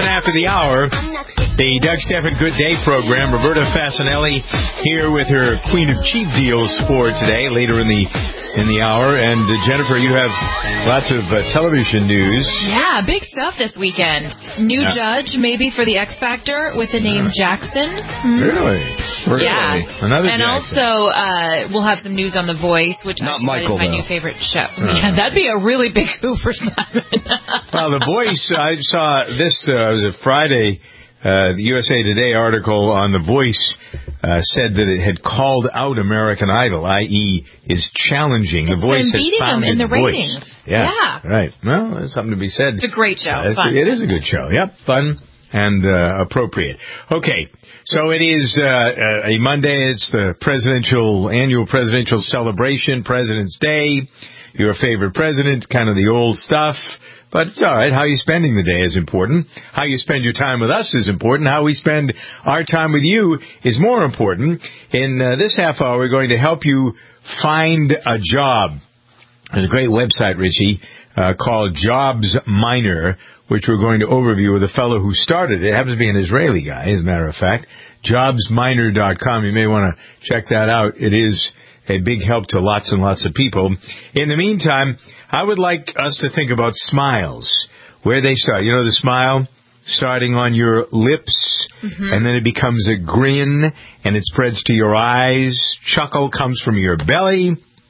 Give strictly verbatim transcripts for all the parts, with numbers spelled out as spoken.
seven after the hour. The Doug Stephan Good Day program. Roberta Fasanelli here with her Queen of Cheap Deals for today, later in the in the hour. And uh, Jennifer, you have lots of uh, television news. Yeah, big stuff this weekend. New yeah. judge, maybe for the X Factor with the name Jackson. Hmm. Really? really? Yeah. Another and Jackson. also, uh, we'll have some news on The Voice, which Not actually Michael, is my though. new favorite show. Uh, yeah, that'd be a really big coup for Simon. Well, The Voice, I saw this, uh, it was a Friday. Uh, the U S A Today article on The Voice uh, said that it had called out American Idol, that is is challenging. It's The Voice been has beating found them in its the ratings. voice. Yeah, yeah. Right. Well, there's something to be said. It's a great show. Uh, fun. It is a good show. Yep. Fun and uh, appropriate. Okay. So it is uh, a Monday. It's the presidential, annual presidential celebration, President's Day. Your favorite president, kind of the old stuff. But it's all right. How you spending the day is important. How you spend your time with us is important. How we spend our time with you is more important. In uh, this half hour, we're going to help you find a job. There's a great website, Richie, uh, called Jobs Miner, which we're going to overview with a fellow who started it. It happens to be an Israeli guy, as a matter of fact. jobs miner dot com. You may want to check that out. It is a big help to lots and lots of people. In the meantime, I would like us to think about smiles, where they start. You know, the smile starting on your lips, mm-hmm. and then it becomes a grin, and it spreads to your eyes. Chuckle comes from your belly.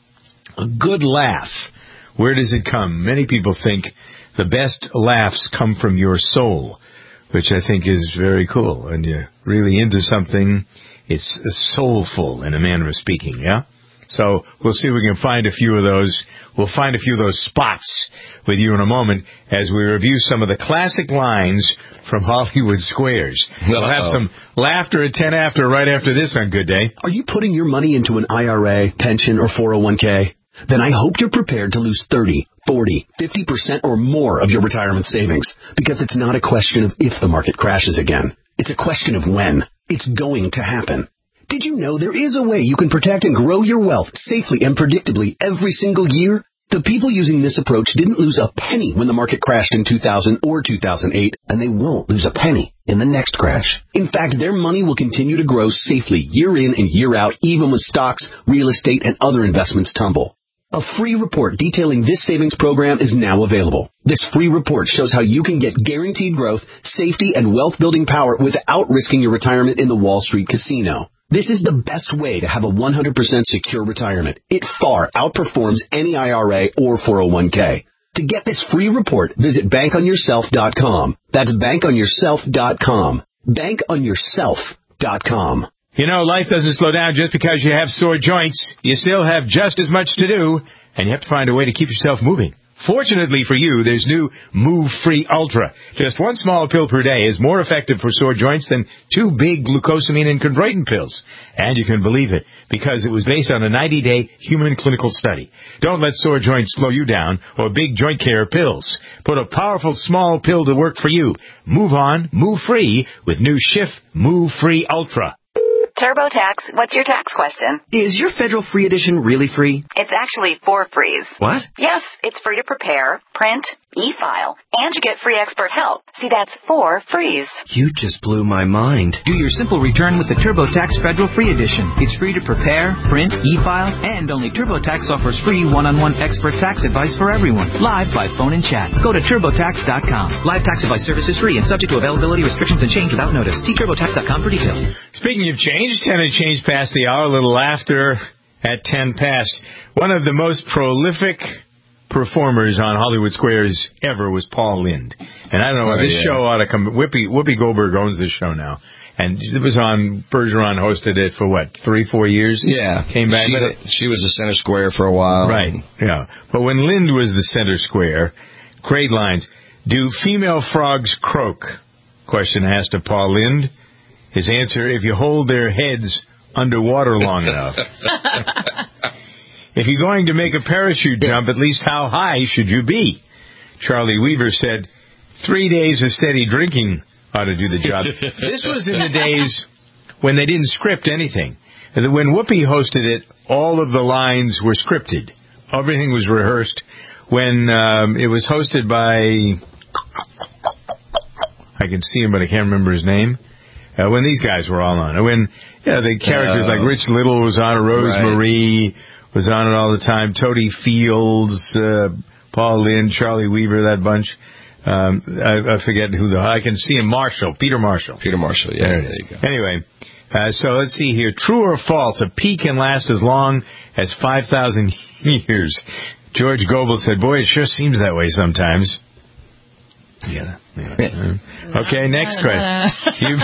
A good laugh. Where does it come? Many people think the best laughs come from your soul, which I think is very cool. When you're really into something, it's soulful in a manner of speaking, yeah? So we'll see if we can find a few of those. We'll find a few of those spots with you in a moment as we review some of the classic lines from Hollywood Squares. We'll have some laughter at ten after, right after this on Good Day. Are you putting your money into an I R A, pension, or four oh one k? Then I hope you're prepared to lose thirty, forty, fifty percent or more of your retirement savings, because it's not a question of if the market crashes again. It's a question of when. It's going to happen. Did you know there is a way you can protect and grow your wealth safely and predictably every single year? The people using this approach didn't lose a penny when the market crashed in two thousand or two thousand eight, and they won't lose a penny in the next crash. In fact, their money will continue to grow safely year in and year out, even with stocks, real estate, and other investments tumble. A free report detailing this savings program is now available. This free report shows how you can get guaranteed growth, safety, and wealth-building power without risking your retirement in the Wall Street casino. This is the best way to have a one hundred percent secure retirement. It far outperforms any I R A or four oh one k. To get this free report, visit bank on yourself dot com. That's bank on yourself dot com. bank on yourself dot com. You know, life doesn't slow down just because you have sore joints. You still have just as much to do, and you have to find a way to keep yourself moving. Fortunately for you, there's new Move Free Ultra. Just one small pill per day is more effective for sore joints than two big glucosamine and chondroitin pills. And you can believe it, because it was based on a ninety-day human clinical study. Don't let sore joints slow you down or big joint care pills. Put a powerful small pill to work for you. Move on, move free with new Schiff Move Free Ultra. TurboTax, what's your tax question? Is your federal free edition really free? It's actually four frees. What? Yes, it's free to prepare, print, e-file, and you get free expert help. See, that's four frees. You just blew my mind. Do your simple return with the TurboTax Federal Free Edition. It's free to prepare, print, e-file, and only TurboTax offers free one-on-one expert tax advice for everyone, live by phone and chat. Go to turbo tax dot com. Live tax advice service is free and subject to availability restrictions and change without notice. See turbo tax dot com for details. Speaking of change, ten and change past the hour, a little laughter at ten past. One of the most prolific performers on Hollywood Squares ever was Paul Lynde. And I don't know, oh, this yeah. show ought to come. Whoopi, Whoopi Goldberg owns this show now. And it was on, Bergeron hosted it for what, three, four years? Yeah. Came back. She, but, she was the center square for a while. Right, yeah. But when Lynde was the center square, great lines. Do female frogs croak? Question asked of Paul Lynde. His answer, if you hold their heads underwater long enough. If you're going to make a parachute jump, at least how high should you be? Charlie Weaver said, three days of steady drinking ought to do the job. This was in the days when they didn't script anything. When Whoopi hosted it, all of the lines were scripted. Everything was rehearsed. When um, it was hosted by, I I can see him, but I can't remember his name. Uh, when these guys were all on it. When yeah, the characters uh, like Rich Little was on it, Rose right. Marie was on it all the time, Toady Fields, uh, Paul Lynde, Charlie Weaver, that bunch. Um, I, I forget who the... I can see him, Marshall, Peter Marshall. Peter Marshall, yeah. There, there you go. Anyway, uh, so let's see here. True or false, a pea can last as long as five thousand years. George Goebel said, boy, it sure seems that way sometimes. Yeah. yeah. Okay, next question. You've,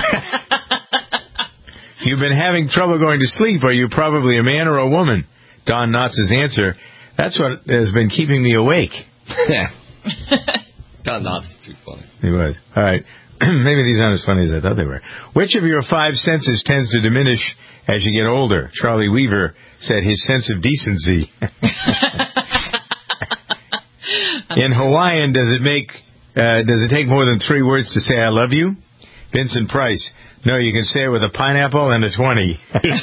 you've been having trouble going to sleep. Are you probably a man or a woman? Don Knotts' answer, that's what has been keeping me awake. Yeah. Don Knotts is too funny. He was. All right. Maybe these aren't as funny as I thought they were. Which of your five senses tends to diminish as you get older? Charlie Weaver said his sense of decency. In Hawaiian, does it make uh, does it take more than three words to say I love you? Vincent Price. No, you can say it with a pineapple and a twenty.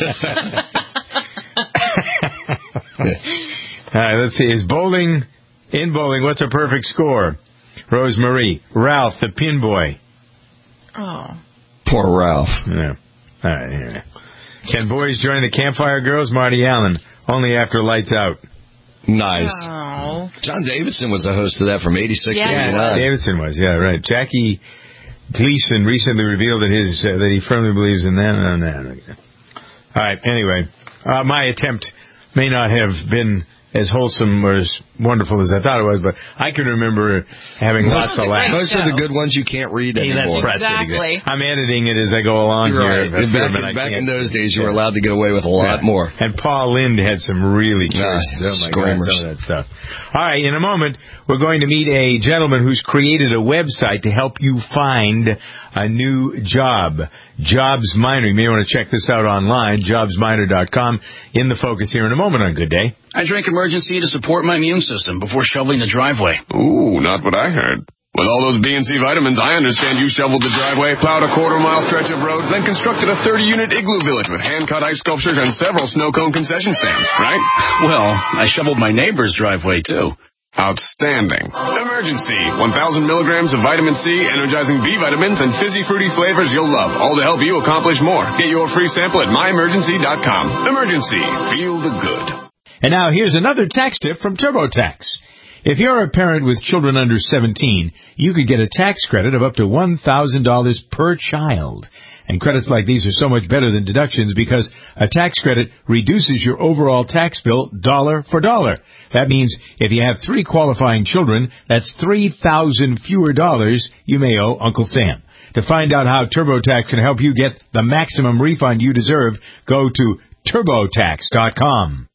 All right, let's see. Is bowling, in bowling, what's a perfect score? Rose Marie. Ralph, the pin boy. Oh. Poor Ralph. Yeah. All right. Yeah. Can boys join the Campfire Girls? Marty Allen. Only after lights out. Nice. Oh. John Davidson was the host of that from eighty-six yeah. to eighty-nine. Davidson was, yeah, right. Jackie Gleason recently revealed that his uh, that he firmly believes in that. No, no, no. All right. Anyway, uh, my attempt may not have been as wholesome or as wonderful as I thought it was, but I can remember having lots of laughs. Most of the good ones you can't read hey, anymore. That's exactly. I'm editing it as I go along You're here. Right. Back, in, back in those days, you were allowed to get away with a lot yeah. more. And Paul Lynde had some really choice, nice. oh my God, some of that stuff. All right, in a moment, we're going to meet a gentleman who's created a website to help you find a new job. Jobs Miner. You may want to check this out online, jobs miner dot com. In the focus here in a moment on Good Day. I drank Emergency to support my immune system before shoveling the driveway. Ooh, not what I heard. With all those B and C vitamins, I understand you shoveled the driveway, plowed a quarter-mile stretch of road, then constructed a thirty-unit igloo village with hand-cut ice sculptures and several snow cone concession stands, right? Well, I shoveled my neighbor's driveway, too. Outstanding. Emergency. one thousand milligrams of vitamin C, energizing B vitamins, and fizzy fruity flavors you'll love, all to help you accomplish more. Get your free sample at my emergency dot com. Emergency. Feel the good. And now here's another tax tip from TurboTax. If you're a parent with children under seventeen, you could get a tax credit of up to one thousand dollars per child. And credits like these are so much better than deductions because a tax credit reduces your overall tax bill dollar for dollar. That means if you have three qualifying children, that's three thousand fewer dollars you may owe Uncle Sam. To find out how TurboTax can help you get the maximum refund you deserve, go to turbo tax dot com.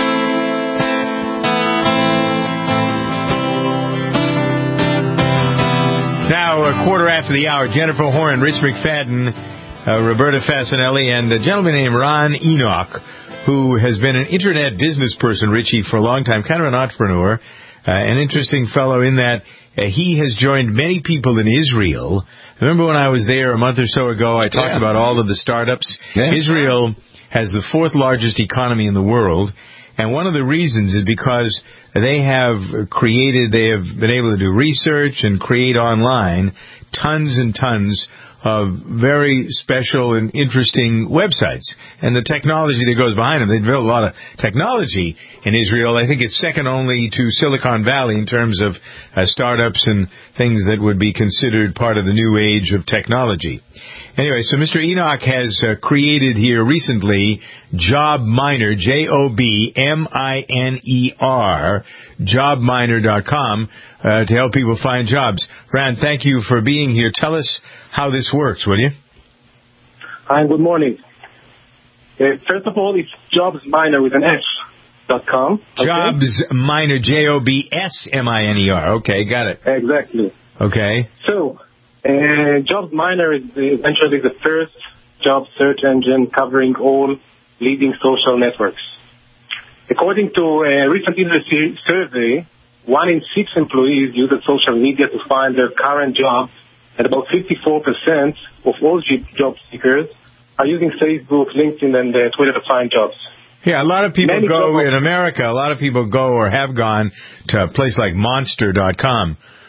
Now, a quarter after the hour, Jennifer Horn, Rich McFadden, uh, Roberta Fasanelli, and a gentleman named Ron Enoch, who has been an internet business person, Richie, for a long time, kind of an entrepreneur, uh, an interesting fellow in that uh, he has joined many people in Israel. Remember when I was there a month or so ago, I talked yeah. about all of the startups? Yeah. Israel has the fourth largest economy in the world, and one of the reasons is because they have created, they have been able to do research and create online tons and tons of very special and interesting websites. And the technology that goes behind them, they built a lot of technology in Israel. I think it's second only to Silicon Valley in terms of uh, startups and things that would be considered part of the new age of technology. Anyway, so Mister Enoch has uh, created here recently Job Miner, J O B M I N E R, job miner dot com, uh, to help people find jobs. Ran, thank you for being here. Tell us how this works, will you? Hi, good morning. Uh, first of all, it's Jobs Miner with an S dot com. Okay? Jobs Miner, J O B S M I N E R. Okay, got it. Exactly. Okay. So, Uh, Jobs Miner is eventually the first job search engine covering all leading social networks. According to a recent industry survey, one in six employees use social media to find their current job, and about fifty-four percent of all job seekers are using Facebook, LinkedIn, and uh, Twitter to find jobs. Yeah, a lot of people Many go, jobs. in America, a lot of people go or have gone to a place like monster dot com,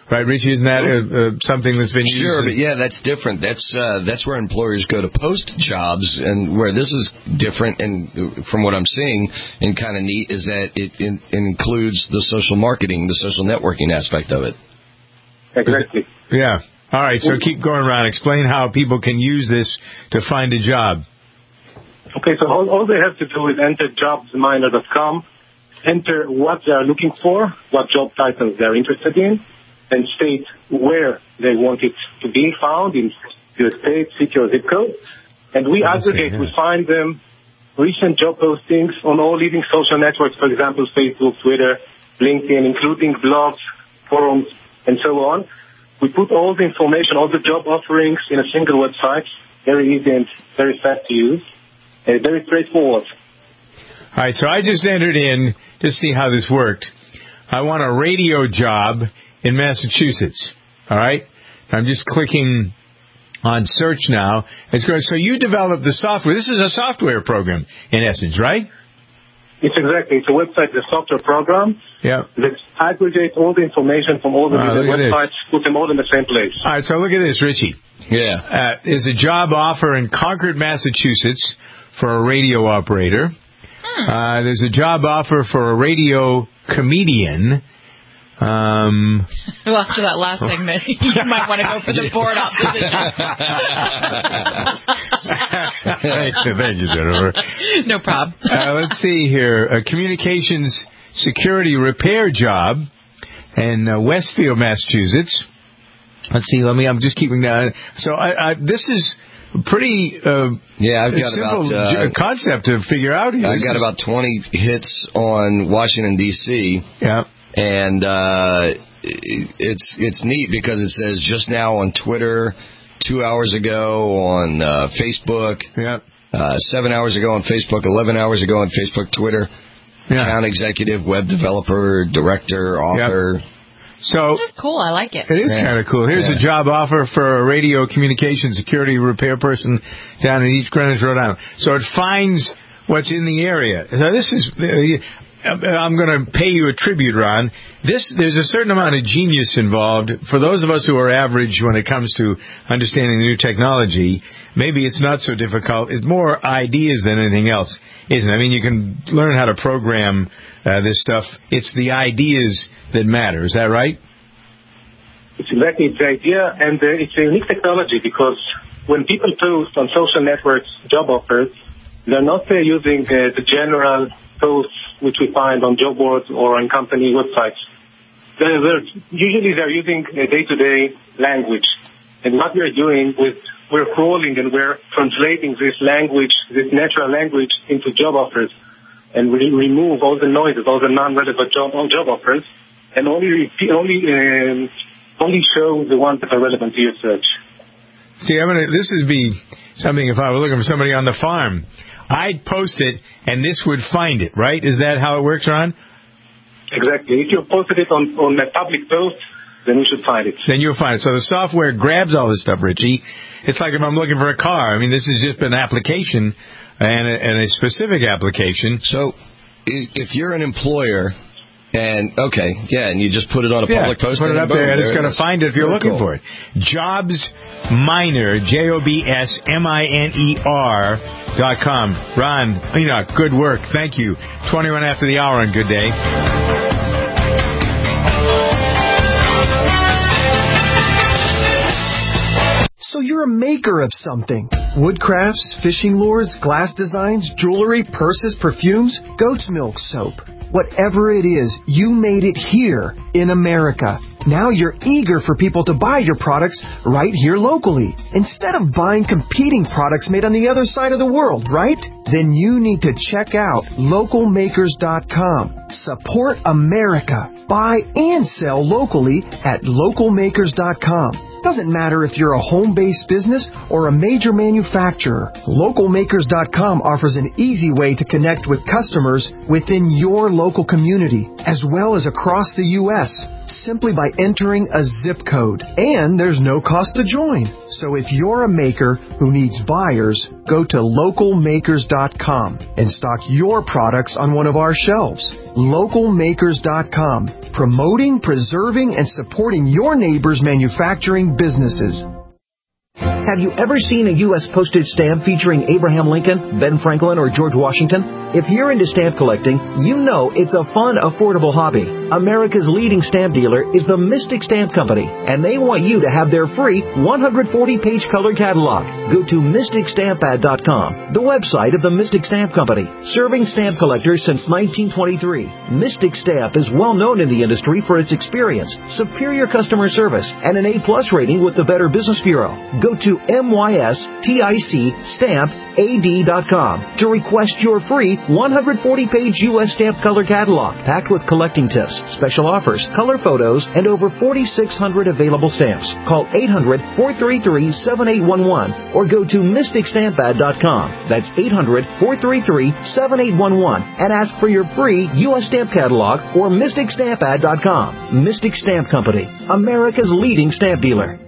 Right, Richie, isn't that uh, uh, something that's been used? Sure, but yeah, that's different. That's uh, that's where employers go to post jobs, and where this is different, and from what I'm seeing, and kind of neat, is that it, it includes the social marketing, the social networking aspect of it. Exactly. Yeah. All right, so keep going around. Explain how people can use this to find a job. Okay, so all, all they have to do is enter jobs miner dot com, enter what they are looking for, what job titles they are interested in, and state where they want it to be found, in your state, city, or zip code. And we aggregate, we find them recent job postings on all leading social networks, for example, Facebook, Twitter, LinkedIn, including blogs, forums, and so on. We put all the information, all the job offerings in a single website, very easy and very fast to use, and very straightforward. All right, so I just entered in to see how this worked. I want a radio job in Massachusetts. All right? I'm just clicking on search now. It's going. So you developed the software. This is a software program, in essence, right? It's exactly. It's a website, the software program. Yeah. That aggregates all the information from all the oh, websites, put them all in the same place. All right, so look at this, Richie. Yeah. Uh, there's a job offer in Concord, Massachusetts for a radio operator. Hmm. Uh, there's a job offer for a radio comedian. Um, well, after that last thing, then you might want to go for the board op position. thank, you, thank you, Jennifer. No problem. uh, let's see here. A communications security repair job in uh, Westfield, Massachusetts. Let's see. Let me. I'm just keeping that. So I, I, this is pretty. Uh, yeah, I've got simple about uh, concept to figure out here. I've got about twenty hits on Washington D C. Yeah. And uh, it's it's neat because it says just now on Twitter, two hours ago on uh, Facebook, yeah. uh, seven hours ago on Facebook, eleven hours ago on Facebook, Twitter, yeah. Account executive, web developer, director, author. Yep. So this is cool. I like it. It is yeah. kind of cool. Here's yeah. a job offer for a radio communication security repair person down in East Greenwich, Rhode Island. So it finds what's in the area. So this is. Uh, I'm going to pay you a tribute, Ron. This, there's a certain amount of genius involved. For those of us who are average when it comes to understanding the new technology, maybe it's not so difficult. It's more ideas than anything else, isn't it? I mean, you can learn how to program uh, this stuff. It's the ideas that matter. Is that right? It's exactly it's the idea, and uh, it's a unique technology because when people post on social networks job offers, they're not uh, using uh, the general posts which we find on job boards or on company websites. They're, they're, usually they're using a day-to-day language. And what we're doing with, we're crawling and we're translating this language, this natural language into job offers. And we remove all the noises, all the non-relevant job, job offers, and only repeat, only, um, only show the ones that are relevant to your search. See, I'm gonna, this would be something if I were looking for somebody on the farm. I'd post it, and this would find it, right? Is that how it works, Ron? Exactly. If you posted it on, on a public post, then you should find it. Then you'll find it. So the software grabs all this stuff, Richie. It's like if I'm looking for a car. I mean, this is just an application, and a, and a specific application. So if you're an employer, and, okay, yeah, and you just put it on a yeah, public post. Put it up boom, there, and there it's going to find it if you're Very looking cool. for it. Jobs Miner, J O B S M I N E R dot com. Ron, Enoch, good work. Thank you. twenty-one after the hour on Good Day. So you're a maker of something. Wood crafts, fishing lures, glass designs, jewelry, purses, perfumes, goat's milk soap. Whatever it is, you made it here in America. Now you're eager for people to buy your products right here locally, instead of buying competing products made on the other side of the world, right? Then you need to check out local makers dot com. Support America. Buy and sell locally at local makers dot com. Doesn't matter if you're a home-based business or a major manufacturer. local makers dot com offers an easy way to connect with customers within your local community, as well as across the U S, simply by entering a zip code. And there's no cost to join. So if you're a maker who needs buyers, go to local makers dot com and stock your products on one of our shelves. local makers dot com, promoting, preserving, and supporting your neighbors' manufacturing businesses. Have you ever seen a U S postage stamp featuring Abraham Lincoln, Ben Franklin, or George Washington? If you're into stamp collecting, you know it's a fun, affordable hobby. America's leading stamp dealer is the Mystic Stamp Company, and they want you to have their free one hundred forty page color catalog. Go to mystic stamp ad dot com, the website of the Mystic Stamp Company, serving stamp collectors since nineteen twenty-three. Mystic Stamp is well known in the industry for its experience, superior customer service, and an A plus rating with the Better Business Bureau. Go to mystic stamp ad dot com to request your free one hundred forty page U S stamp color catalog, packed with collecting tips, special offers, color photos, and over forty-six hundred available stamps. Call eight hundred, four three three, seven eight one one or go to mystic stamp ad dot com. That's eight hundred, four three three, seven eight one one and ask for your free U S stamp catalog or mystic stamp ad dot com. Mystic Stamp Company, America's leading stamp dealer.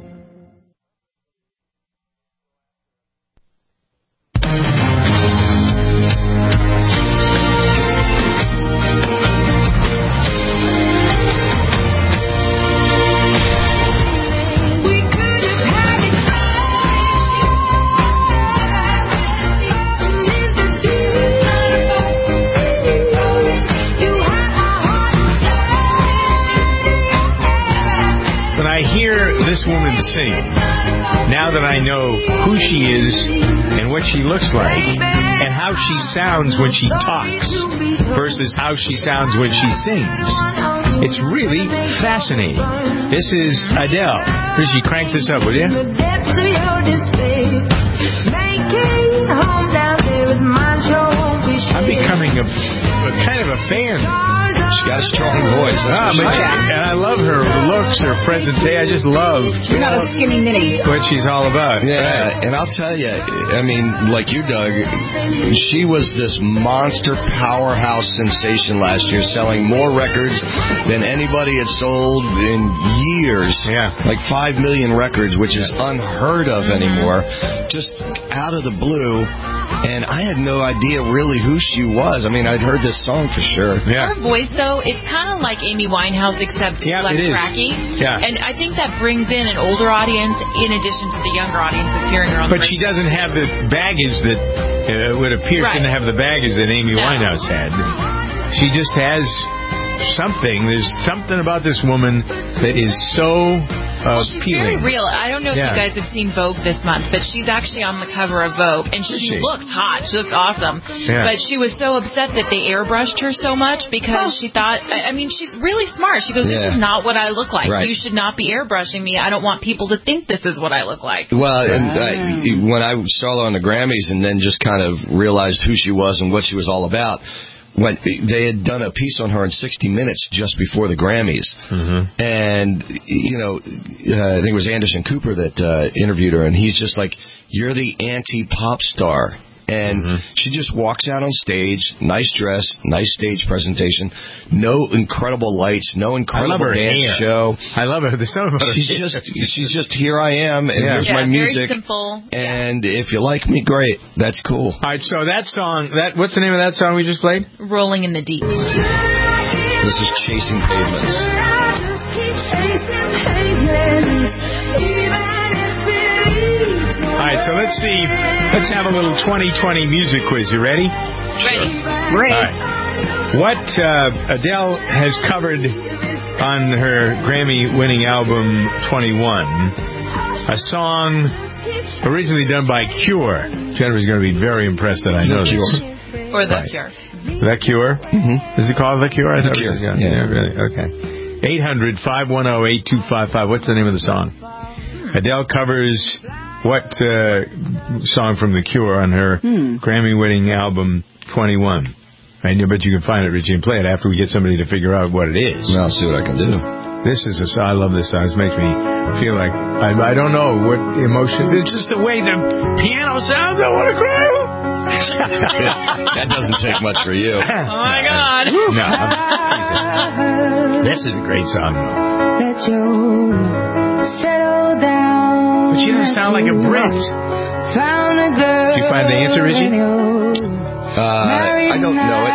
This woman sing, now that I know who she is and what she looks like and how she sounds when she talks versus how she sounds when she sings, it's really fascinating. This is Adele. Richie, crank this up, will you? I'm becoming a, a kind of a fan. She's got a strong voice. Ah, but she, and I love her looks, her presentation. I just love. She's not a skinny mini. What she's all about. Yeah, right. And I'll tell you, I mean, like you, Doug, she was this monster powerhouse sensation last year, selling more records than anybody had sold in years. Yeah. Like five million records, which is unheard of anymore. Just out of the blue. And I had no idea really who she was. I mean, I'd heard this song for sure. Yeah. Her voice, though, it's kind of like Amy Winehouse, except yeah, less it is. cracky. Yeah. And I think that brings in an older audience in addition to the younger audience that's hearing her on but the But she doesn't have the baggage that uh, would appear right. to have the baggage that Amy no. Winehouse had. She just has something. There's something about this woman that is so uh, well, she's appealing. very real. I don't know if yeah. you guys have seen Vogue this month, but she's actually on the cover of Vogue, and she, she? looks hot. She looks awesome. Yeah. But she was so upset that they airbrushed her so much because she thought, I mean, she's really smart. She goes, this yeah. is not what I look like. Right. You should not be airbrushing me. I don't want people to think this is what I look like. Well, and I, when I saw her on the Grammys and then just kind of realized who she was and what she was all about, when they had done a piece on her in sixty minutes just before the Grammys. Mm-hmm. And, you know, uh, I think it was Anderson Cooper that uh, interviewed her, and he's just like, you're the anti-pop star. And mm-hmm. she just walks out on stage, nice dress, nice stage presentation, no incredible lights, no incredible dance hair. show. I love her. There's something about she's her just she's just here I am, and yeah. here's yeah, my music. Very simple. And yeah. if you like me, great. That's cool. All right, so that song, that what's the name of that song we just played? Rolling in the Deep. This is Chasing Pavements. All right, so let's see. Let's have a little twenty twenty music quiz. You ready? Ready. Ready. All right. What uh, Adele has covered on her Grammy-winning album twenty-one, a song originally done by Cure. Jennifer's going to be very impressed that I know The this. Cure. Or The right. Cure. The Cure? Mm-hmm. Is it called The Cure? I The thought Cure. It was, yeah, yeah. yeah, really. Okay. eight hundred, five one zero, eight two five five. What's the name of the song? Adele covers what uh, song from The Cure on her hmm. Grammy-winning album twenty-one? I bet you can find it, Richie, and play it after we get somebody to figure out what it is. Well, I'll see what I can do. This is a song. I love this song. This makes me feel like I, I don't know what emotion. It's just the way the piano sounds. I want to cry. That doesn't take much for you. Oh my God! No, I'm, this is a great song. Let you settle down. But she doesn't sound like a Brit. Found a girl. Did you find the answer, Richie? Uh, I don't know it.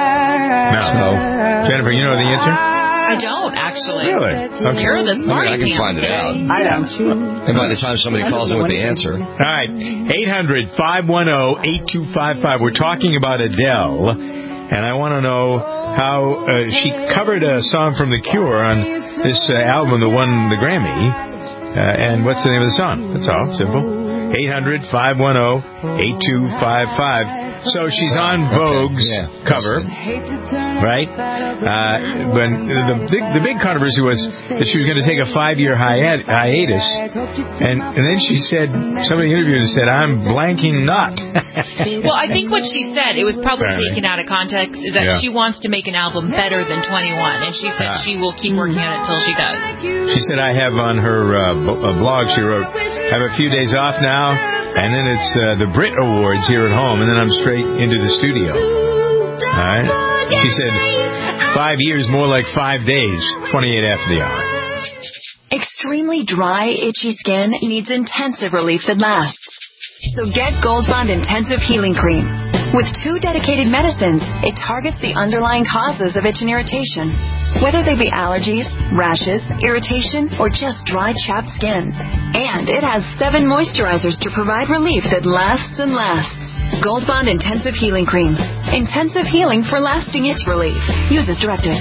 No. So, Jennifer, you know the answer? I don't, actually. Really? Okay. You're the smarty I, mean, I can find it out. I don't. And by the time somebody calls in with the answer. All right. eight hundred, five one zero, eight two five five. We're talking about Adele, and I want to know how uh, she covered a song from The Cure on this uh, album that won the Grammy. Uh, and what's the name of the song? That's all. Simple. eight hundred, five one zero, eight two five five. So she's on Vogue's okay. yeah. cover, right? Uh, but the big, the big controversy was that she was going to take a five-year hiat- hiatus, and, and then she said, somebody interviewed her and said, "I'm blanking not." Well, I think what she said, it was probably Apparently. taken out of context, is that yeah. she wants to make an album better than twenty-one, and she said ah. she will keep working on it till she does. She said, I have on her uh, blog, she wrote, "I have a few days off now, and then it's uh, the Brit Awards here at home, and then I'm straight into the studio." All right? She said, five years, more like five days, twenty-eight after the hour. Extremely dry, itchy skin needs intensive relief that lasts. So get Gold Bond Intensive Healing Cream. With two dedicated medicines, it targets the underlying causes of itch and irritation, whether they be allergies, rashes, irritation, or just dry, chapped skin. And it has seven moisturizers to provide relief that lasts and lasts. Gold Bond Intensive Healing Cream. Intensive healing for lasting itch relief. Use as directed.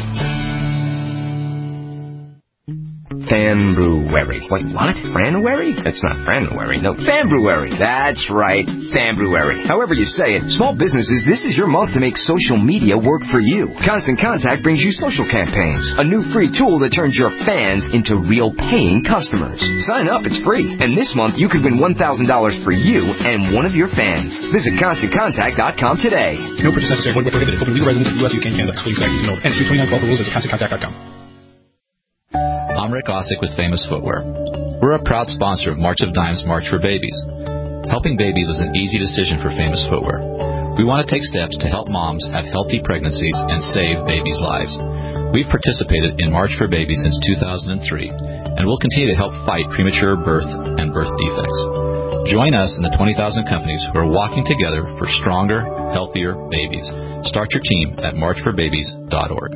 Fanbrewery. Wait, what? Franuary? It's not Franuary. No, Fanbrewery. That's right, Fanbrewery. However you say it, small businesses, this is your month to make social media work for you. Constant Contact brings you social campaigns, a new free tool that turns your fans into real paying customers. Sign up, it's free. And this month, you could win one thousand dollars for you and one of your fans. Visit Constant Contact dot com today. No purchase necessary. Void where prohibited. Open legal residents in the U S, U K, and Canada. Excluding connected to know. And twenty-nine twelve rules is Constant Contact dot com. I'm Rick Osick with Famous Footwear. We're a proud sponsor of March of Dimes March for Babies. Helping babies was an easy decision for Famous Footwear. We want to take steps to help moms have healthy pregnancies and save babies' lives. We've participated in March for Babies since two thousand three, and we'll continue to help fight premature birth and birth defects. Join us in the twenty thousand companies who are walking together for stronger, healthier babies. Start your team at march for babies dot org.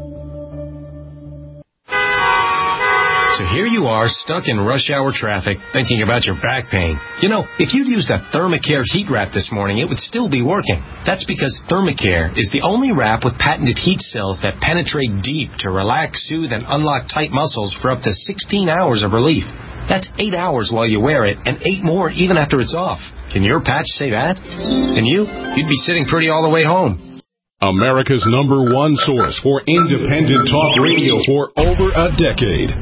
So here you are, stuck in rush hour traffic, thinking about your back pain. You know, if you'd used that Thermacare heat wrap this morning, it would still be working. That's because Thermacare is the only wrap with patented heat cells that penetrate deep to relax, soothe, and unlock tight muscles for up to sixteen hours of relief. That's eight hours while you wear it, and eight more even after it's off. Can your patch say that? And you? You'd be sitting pretty all the way home. America's number one source for independent talk radio for over a decade.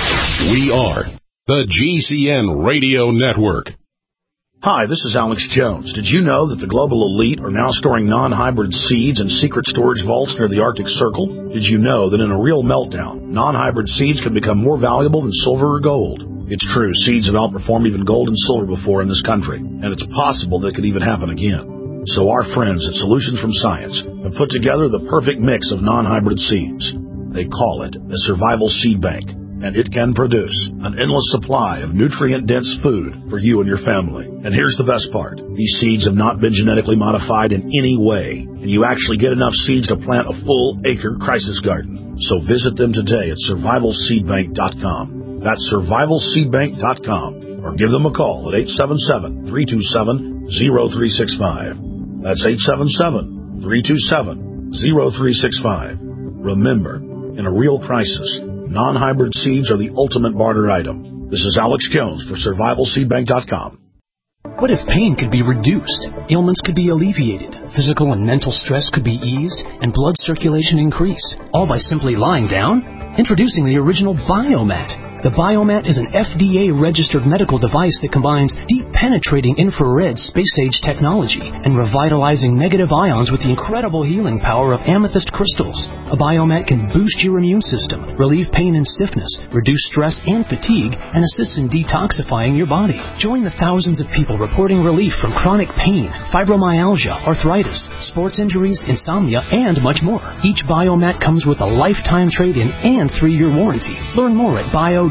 We are the G C N Radio Network. Hi, this is Alex Jones. Did you know that the global elite are now storing non-hybrid seeds in secret storage vaults near the Arctic Circle? Did you know that in a real meltdown, non-hybrid seeds can become more valuable than silver or gold? It's true, seeds have outperformed even gold and silver before in this country, and it's possible that could even happen again. So our friends at Solutions from Science have put together the perfect mix of non-hybrid seeds. They call it the Survival Seed Bank, and it can produce an endless supply of nutrient-dense food for you and your family. And here's the best part. These seeds have not been genetically modified in any way, and you actually get enough seeds to plant a full-acre crisis garden. So visit them today at survival seed bank dot com. That's survival seed bank dot com, or give them a call at eight seven seven, three two seven, zero three six five. That's eight seven seven, three two seven, zero three six five. Remember, in a real crisis, non-hybrid seeds are the ultimate barter item. This is Alex Jones for survival seed bank dot com. What if pain could be reduced, ailments could be alleviated, physical and mental stress could be eased, and blood circulation increased, all by simply lying down? Introducing the original Biomat. The Biomat is an F D A-registered medical device that combines deep-penetrating infrared space-age technology and revitalizing negative ions with the incredible healing power of amethyst crystals. A Biomat can boost your immune system, relieve pain and stiffness, reduce stress and fatigue, and assist in detoxifying your body. Join the thousands of people reporting relief from chronic pain, fibromyalgia, arthritis, sports injuries, insomnia, and much more. Each Biomat comes with a lifetime trade-in and three-year warranty. Learn more at bio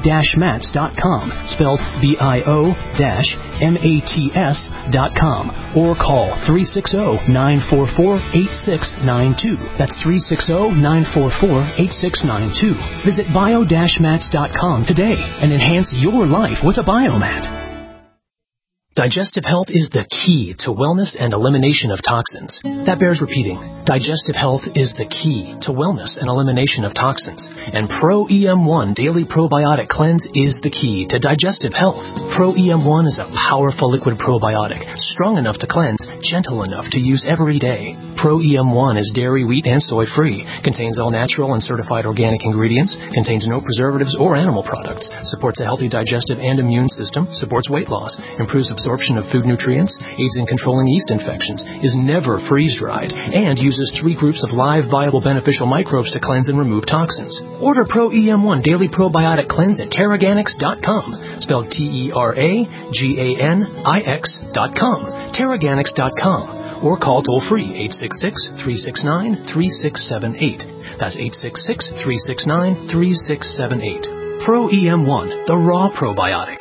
bio-mats dot com, spelled B I O M A T S dot com, or call three six zero, nine four four, eight six nine two. That's three six zero, nine four four, eight six nine two. Visit bio mats dot com today and enhance your life with a Biomat. Digestive health is the key to wellness and elimination of toxins. That bears repeating. Digestive health is the key to wellness and elimination of toxins. And Pro E M one Daily Probiotic Cleanse is the key to digestive health. Pro E M one is a powerful liquid probiotic, strong enough to cleanse, gentle enough to use every day. Pro E M one is dairy, wheat, and soy-free, contains all natural and certified organic ingredients, contains no preservatives or animal products, supports a healthy digestive and immune system, supports weight loss, improves absorption of food nutrients, aids in controlling yeast infections, is never freeze-dried, and uses three groups of live, viable, beneficial microbes to cleanse and remove toxins. Order Pro E M one Daily Probiotic Cleanse at Terraganix dot com, spelled T E R A G A N I X dot com, Terraganix dot com, or call toll-free eight six six, three six nine, three six seven eight. That's eight six six, three six nine, three six seven eight. Pro E M one, the raw probiotic.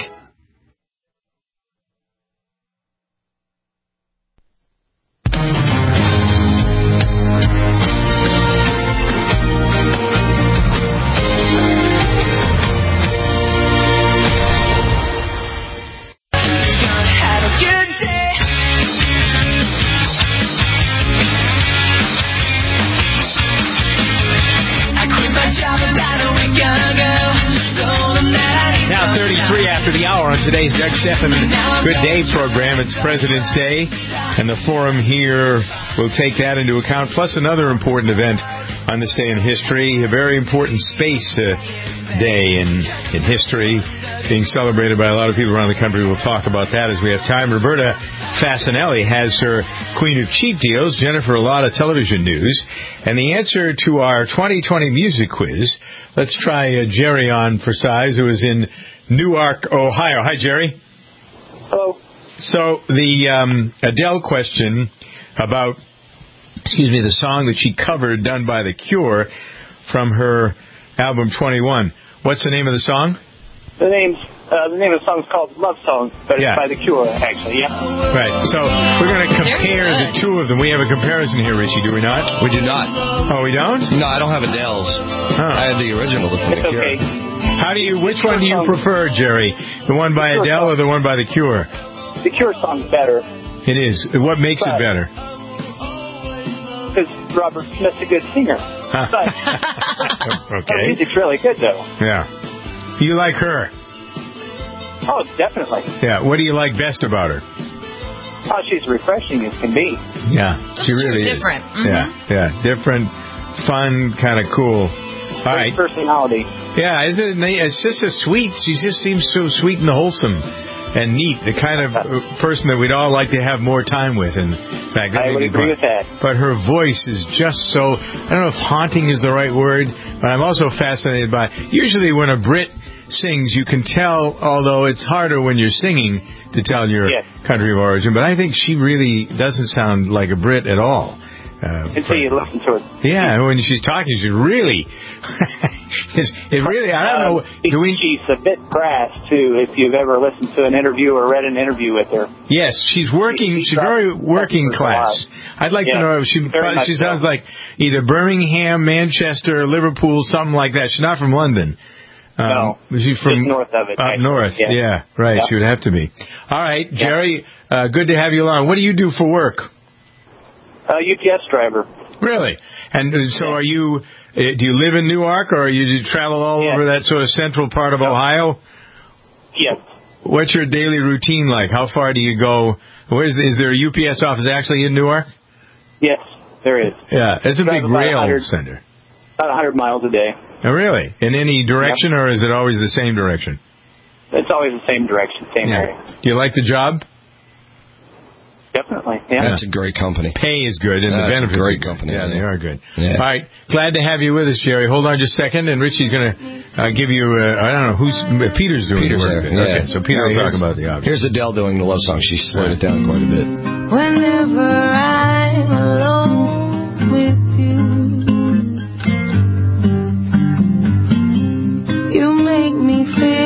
Today's Doug Stephan Good Day program. It's President's Day, and the forum here will take that into account, plus another important event on this day in history, a very important space uh, day in, in history being celebrated by a lot of people around the country. We'll talk about that as we have time. Roberta Fasanelli has her Queen of Cheap Deals, Jennifer, a lot of television news, and the answer to our twenty twenty music quiz. Let's try uh, Jerry on for size, who is in Newark, Ohio. Hi, Jerry. Hello. So the um, Adele question about, excuse me, the song that she covered done by The Cure from her album twenty-one. What's the name of the song? The name's uh, the name of the song is called Love Song, but yeah. it's by The Cure, actually. Yeah. Right. So we're going to compare the two of them. We have a comparison here, Richie, do we not? We do not. Oh, we don't? No, I don't have Adele's. Huh. I have the original from The Cure. Okay. How do you? Which one do you prefer, Jerry? The one by Adele or the one by The Cure? The Cure song's better. It is. What makes but, it better? Because Robert Smith's a good singer. Huh. But okay. The music's really good, though. Yeah. You like her? Oh, definitely. Yeah. What do you like best about her? Oh, she's refreshing as can be. Yeah, she really is. Different. Mm-hmm. Yeah, yeah, different, fun, kind of cool. All right. Personality. Yeah, isn't it? It's just a sweet. She just seems so sweet and wholesome and neat. The kind of person that we'd all like to have more time with. And in fact, I would agree with that. But her voice is just so. I don't know if haunting is the right word, but I'm also fascinated by. Usually, when a Brit sings, you can tell. Although it's harder when you're singing to tell your yes. country of origin. But I think she really doesn't sound like a Brit at all. Uh, Until you listen to it. Yeah, when she's talking, she's really, it's, it really, I don't know. Um, do we, she's a bit crass, too, if you've ever listened to an interview or read an interview with her. Yes, she's working, she's, she's very working class. I'd like yeah, to know if she, she sounds so. like either Birmingham, Manchester, Liverpool, something like that. She's not from London. Um, no, she's from just north of it. Up actually. north, yeah, yeah right, yeah. She would have to be. All right, Jerry, uh, good to have you along. What do you do for work? Uh, U P S driver. Really? And so are you, uh, do you live in Newark, or you, do you travel all yes. over that sort of central part of no. Ohio? Yes. What's your daily routine like? How far do you go? Where's the, is there a U P S office actually in Newark? Yes, there is. Yeah, it's a big rail center. About one hundred miles a day. Oh, really? In any direction, yep. or is it always the same direction? It's always the same direction, same yeah. area. Do you like the job? Definitely, yeah. That's a great company. Pay is good, and That's the benefits a great are company. Yeah, yeah, they are good. Yeah. All right, glad to have you with us, Jerry. Hold on just a second, and Richie's going to uh, give you, uh, I don't know, who's, uh, Peter's doing Peter's the work. there, yeah. Okay, so Peter will talk about the obvious. Here's Adele doing the love song. She slowed it down quite a bit. Whenever I'm alone with you, you make me feel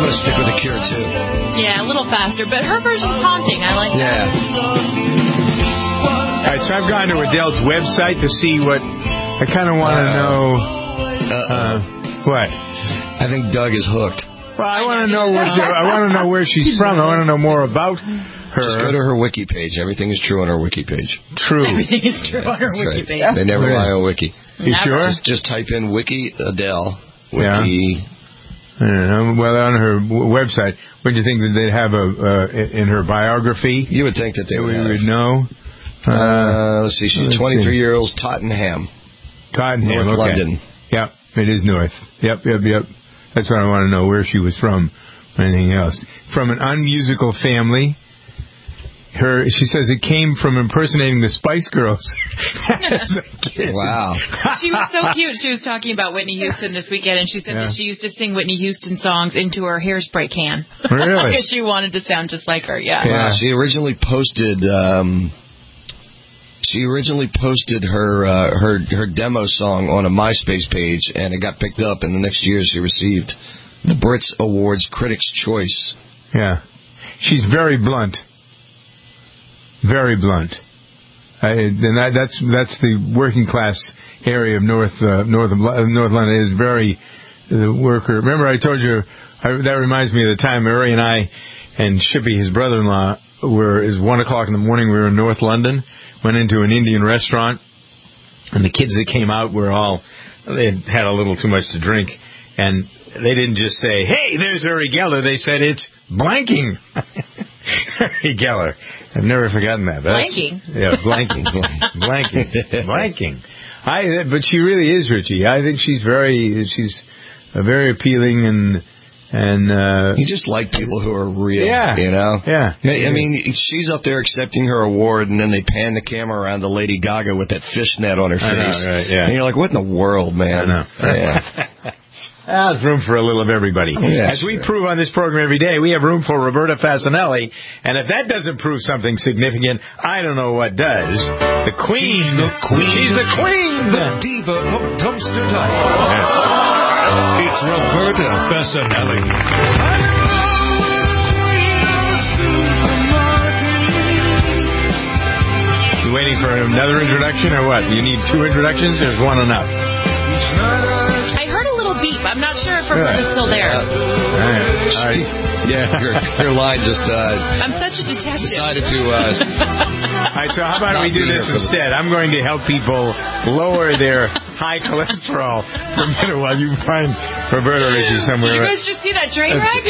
going to stick with The Cure, too. Yeah, a little faster, but her version's haunting. I like yeah. that. All right, so I've gone to Adele's website to see what I kind of want to uh, know. Uh, what? I think Doug is hooked. Well, I want to know what I want to know where she's from. I want to know more about her. Just go to her wiki page. Everything is true on her wiki page. True. Everything is true on her That's wiki right. page. They never lie on wiki. You Never. sure? Just, just type in wiki Adele. Wiki. Yeah. Well, on her w- website, what do you think that they'd have a uh, in her biography? You would think that they would, we have. would know. Uh, uh, let's see. She's twenty-three year old Tottenham. Tottenham, North okay. London. Yep, it is north. Yep, yep, yep. That's what I want to know, where she was from, or anything else. From an unmusical family. Her, she says it came from impersonating the Spice Girls. Wow. She was so cute. She was talking about Whitney Houston this weekend, and she said yeah. that she used to sing Whitney Houston songs into her hairspray can. Really? Because she wanted to sound just like her, yeah. yeah. Wow. She originally posted... Um, She originally posted her uh, her her demo song on a MySpace page, and it got picked up. And the next year, she received the Brits Awards Critics' Choice. Yeah, she's very blunt, very blunt, I, and that, that's that's the working class area of North uh, North North London is very the worker. Remember, I told you I, that reminds me of the time Murray and I and Shippy, his brother-in-law, were is one o'clock in the morning. We were in North London. Went into an Indian restaurant, and the kids that came out were all, they had had a little too much to drink, and they didn't just say, hey, there's Uri Geller. They said, it's blanking. Uri Geller. I've never forgotten that. Blanking? Yeah, blanking. blanking. Blanking. I, but she really is, Richie. I think she's very, she's a very appealing and... And uh, you just like people who are real, yeah, you know? Yeah. I mean, she's up there accepting her award, and then they pan the camera around to Lady Gaga with that fishnet on her face. I know, right, yeah. And you're like, what in the world, man? I know. Yeah. Ah, there's room for a little of everybody. Yeah, As we sure. prove on this program every day, we have room for Roberta Fasanelli, and if that doesn't prove something significant, I don't know what does. The Queen. She's the Queen. She's the Queen. The diva of dumpster diving. Yes. It's Roberta Fasanelli. You waiting for another introduction or what? You need two introductions? There's one enough. I heard a little beep. I'm not sure if Roberta's still there. All right. All right. Yeah, your, your line just uh, I'm such a detective. decided to... Uh, All right, so how about we do this instead? I'm going to help people lower their high cholesterol for a minute while you find Roberta Richie somewhere. Did you guys just see that train wreck?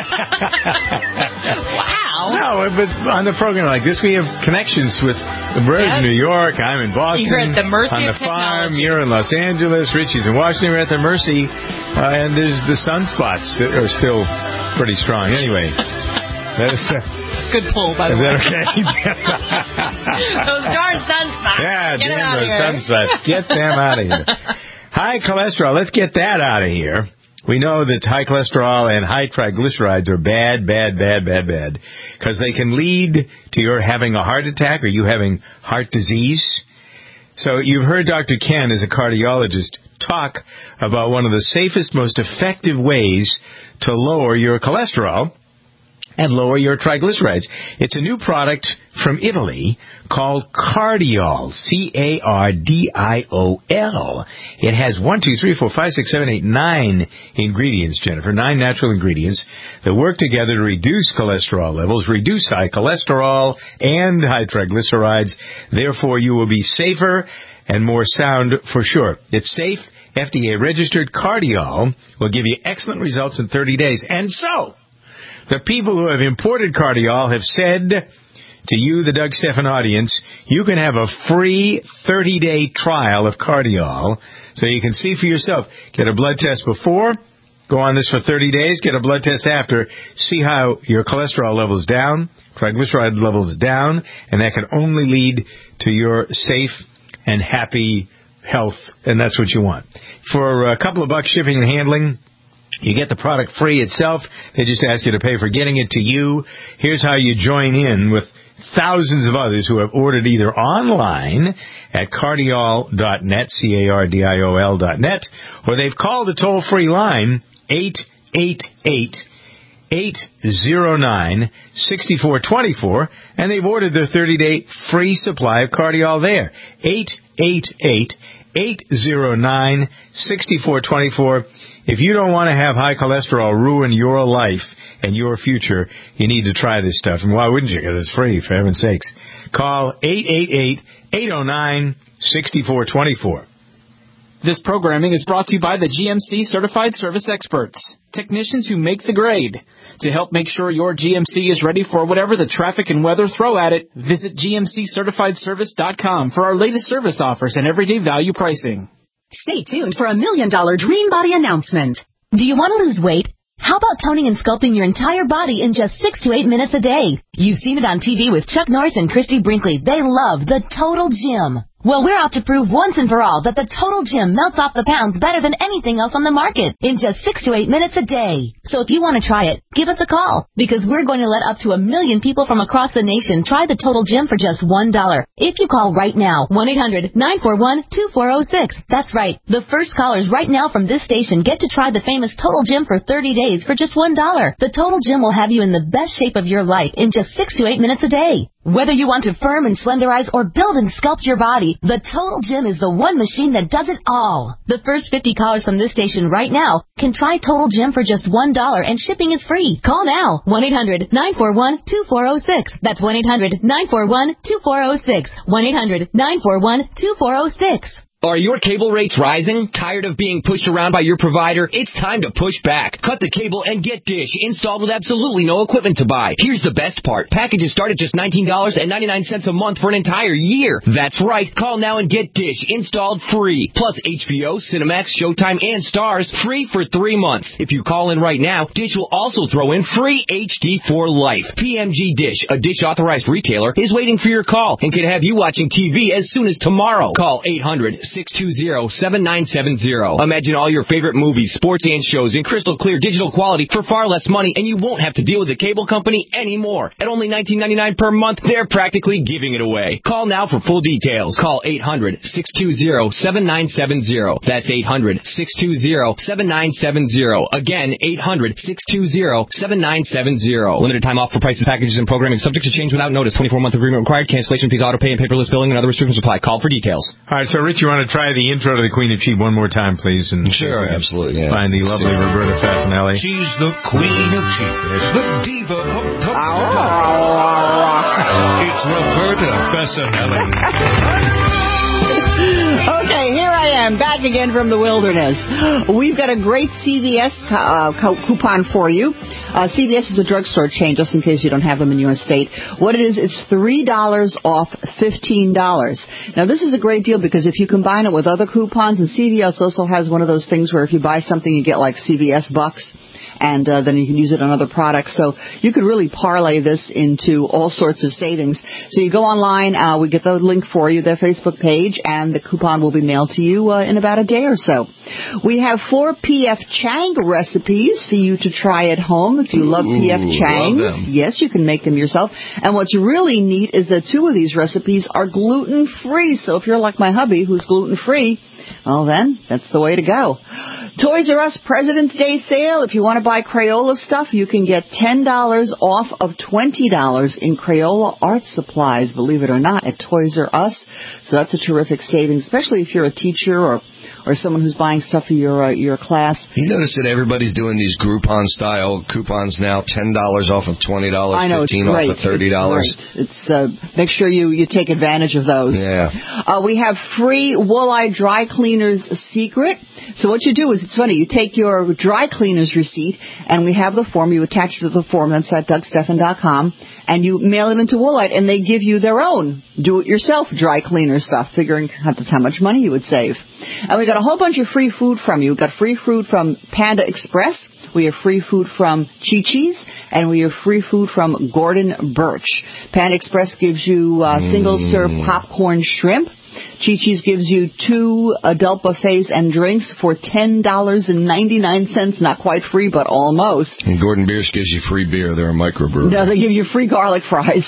Wow. No, but on the program like this, we have connections with Roberta's Yep. in New York. I'm in Boston. You're at the mercy on of the farm. technology. You're in Los Angeles. Richie's in Washington. We're at the mercy. Uh, and there's the sunspots that are still pretty strong. Anyway, that is... Uh, Good pull, by the Is way. that okay? Those darn sunspots. Yeah, Get damn out of those here. sunspots. Get them out of here. High cholesterol. Let's get that out of here. We know that high cholesterol and high triglycerides are bad, bad, bad, bad, bad. Because they can lead to your having a heart attack or you having heart disease. So you've heard Doctor Ken, as a cardiologist, talk about one of the safest, most effective ways to lower your cholesterol and lower your triglycerides. It's a new product from Italy called Cardiol, C A R D I O L. It has one, two, three, four, five, six, seven, eight, nine ingredients, Jennifer, nine natural ingredients that work together to reduce cholesterol levels, reduce high cholesterol and high triglycerides. Therefore, you will be safer and more sound for sure. It's safe, F D A-registered. Cardiol will give you excellent results in thirty days. And so, the people who have imported Cardiol have said to you, the Doug Stephan audience, you can have a free thirty-day trial of Cardiol so you can see for yourself. Get a blood test before, go on this for thirty days, get a blood test after, see how your cholesterol level's down, triglyceride levels down, and that can only lead to your safe and happy health, and that's what you want. For a couple of bucks shipping and handling, you get the product free itself. They just ask you to pay for getting it to you. Here's how you join in with thousands of others who have ordered either online at cardiol dot net, C A R D I O L dot net, or they've called the toll-free line, eight eight eight, eight zero nine, six four two four, and they've ordered their thirty-day free supply of Cardiol there. eight eight eight, eight zero nine, six four two four. If you don't want to have high cholesterol ruin your life and your future, you need to try this stuff. And why wouldn't you? Because it's free, for heaven's sakes. Call eight eight eight, eight zero nine, six four two four. This programming is brought to you by the G M C Certified Service Experts, technicians who make the grade. To help make sure your G M C is ready for whatever the traffic and weather throw at it, visit G M C certified service dot com for our latest service offers and everyday value pricing. Stay tuned for a million dollar dream body announcement. Do you want to lose weight? How about toning and sculpting your entire body in just six to eight minutes a day? You've seen it on T V with Chuck Norris and Christy Brinkley. They love the Total Gym. Well, we're out to prove once and for all that the Total Gym melts off the pounds better than anything else on the market in just six to eight minutes a day. So if you want to try it, give us a call, because we're going to let up to a million people from across the nation try the Total Gym for just one dollar. If you call right now, one eight hundred, nine four one, two four zero six. That's right. The first callers right now from this station get to try the famous Total Gym for thirty days for just one dollar. The Total Gym will have you in the best shape of your life in just six to eight minutes a day. Whether you want to firm and slenderize or build and sculpt your body, the Total Gym is the one machine that does it all. The first fifty callers from this station right now can try Total Gym for just one dollar, and shipping is free. Call now, one eight hundred, nine four one, two four zero six. That's one eight hundred, nine four one, two four zero six. one eight hundred, nine four one, two four zero six. Are your cable rates rising? Tired of being pushed around by your provider? It's time to push back. Cut the cable and get Dish installed with absolutely no equipment to buy. Here's the best part. Packages start at just nineteen dollars and ninety-nine cents a month for an entire year. That's right. Call now and get Dish installed free. Plus H B O, Cinemax, Showtime, and Stars free for three months. If you call in right now, Dish will also throw in free H D for life. P M G Dish, a Dish authorized retailer, is waiting for your call and can have you watching T V as soon as tomorrow. Call eight hundred, six two zero, seven nine seven zero. Imagine all your favorite movies, sports, and shows in crystal clear digital quality for far less money, and you won't have to deal with the cable company anymore. At only nineteen ninety-nine per month, they're practically giving it away. Call now for full details. Call eight hundred, six two zero, seven nine seven zero. That's eight hundred, six two zero, seven nine seven zero. Again, eight hundred, six two zero, seven nine seven zero. Limited time offer, prices, packages, and programming subject to change without notice. twenty-four month agreement required. Cancellation fees, auto pay, and paperless billing and other restrictions apply. Call for details. All right, so Rich, you want to try the intro to the Queen of Cheap one more time, please? And sure, absolutely. Yeah. Find the lovely sure. Roberta Fasanelli. She's the Queen of Cheap, the diva of Tuxedo. It's Roberta Fasanelli. Okay, here I am, back again from the wilderness. We've got a great C V S uh, coupon for you. Uh, C V S is a drugstore chain, just in case you don't have them in your state. What it is, it's three dollars off fifteen dollars. Now, this is a great deal because if you combine it with other coupons, and C V S also has one of those things where if you buy something, you get like C V S bucks. And uh, then you can use it on other products. So you could really parlay this into all sorts of savings. So you go online, uh, we get the link for you, their Facebook page, and the coupon will be mailed to you uh, in about a day or so. We have four P F Chang recipes for you to try at home. If you love Ooh, P F Chang, yes, you can make them yourself. And what's really neat is that two of these recipes are gluten-free. So if you're like my hubby, who's gluten-free, well, then that's the way to go. Toys R Us President's Day sale. If you want to buy Crayola stuff, you can get ten dollars off of twenty dollars in Crayola art supplies, believe it or not, at Toys R Us. So that's a terrific savings, especially if you're a teacher or or someone who's buying stuff for your uh, your class. You notice that everybody's doing these Groupon-style coupons now, ten dollars off of twenty dollars, I know, fifteen it's great. off of thirty dollars. It's, it's uh, make sure you, you take advantage of those. Yeah. Uh, we have free Walleye Dry Cleaners Secret. So what you do is, it's funny, you take your dry cleaner's receipt, and we have the form, you attach it to the form, that's at Doug Stephan dot com, and you mail it into Woolite, and they give you their own do-it-yourself dry cleaner stuff, figuring that's how much money you would save. And we got a whole bunch of free food from you. We got free food from Panda Express. We have free food from Chi-Chi's, and we have free food from Gordon Birch. Panda Express gives you uh, single-serve popcorn shrimp. Chi-Chi's gives you two adult buffets and drinks for ten dollars and ninety-nine cents. Not quite free, but almost. And Gordon Biersch gives you free beer. They're a microbrewery. No, they give you free garlic fries,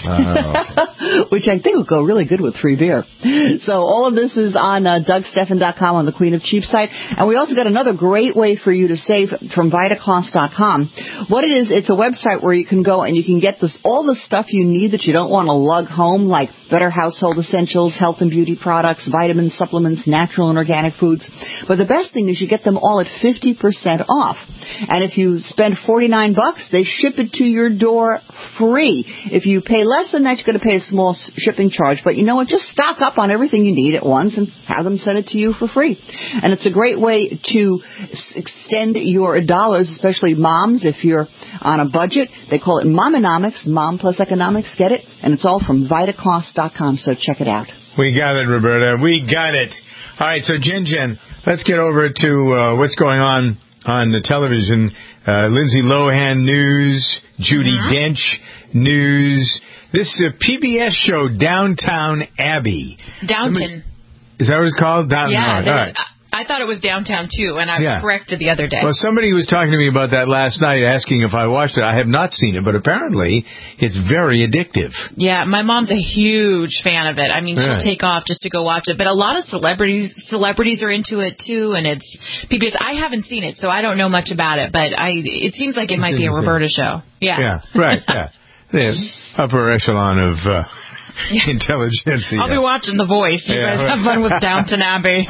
Oh. which I think will go really good with free beer. So all of this is on uh, Doug Stephan dot com on the Queen of Cheap site. And we also got another great way for you to save from Vitacost dot com. What it is, it's a website where you can go and you can get this all the stuff you need that you don't want to lug home, like better household essentials, health and beauty products, vitamins, supplements, natural and organic foods. But the best thing is you get them all at fifty percent off. And if you spend forty-nine bucks, they ship it to your door free. If you pay less than that, you're going to pay a small shipping charge. But you know what? Just stock up on everything you need at once and have them send it to you for free. And it's a great way to extend your dollars, especially moms. If you're on a budget, they call it Momonomics, Mom Plus Economics. Get it? And it's all from Vitacost dot com, so check it out. We got it, Roberta. We got it. All right, so Jen Jen, let's get over to uh, what's going on on the television. Uh, Lindsay Lohan news, Judi Mm-hmm. Dench news. This uh, P B S show, Downtown Abbey. Downton. Is that what it's called? Downtown. Yeah, All there's- right. I thought it was Downtown, too, and I was Yeah. corrected the other day. Well, somebody was talking to me about that last night, asking if I watched it. I have not seen it, but apparently it's very addictive. Yeah, my mom's a huge fan of it. I mean, Yeah. she'll take off just to go watch it. But a lot of celebrities celebrities are into it, too, and it's because I haven't seen it, so I don't know much about it. But I, it seems like it might be a Roberta show. Yeah. Yeah, right, yeah. The upper echelon of uh, intelligentsia. I'll be watching The Voice. You Yeah, guys right. have fun with Downton Abbey.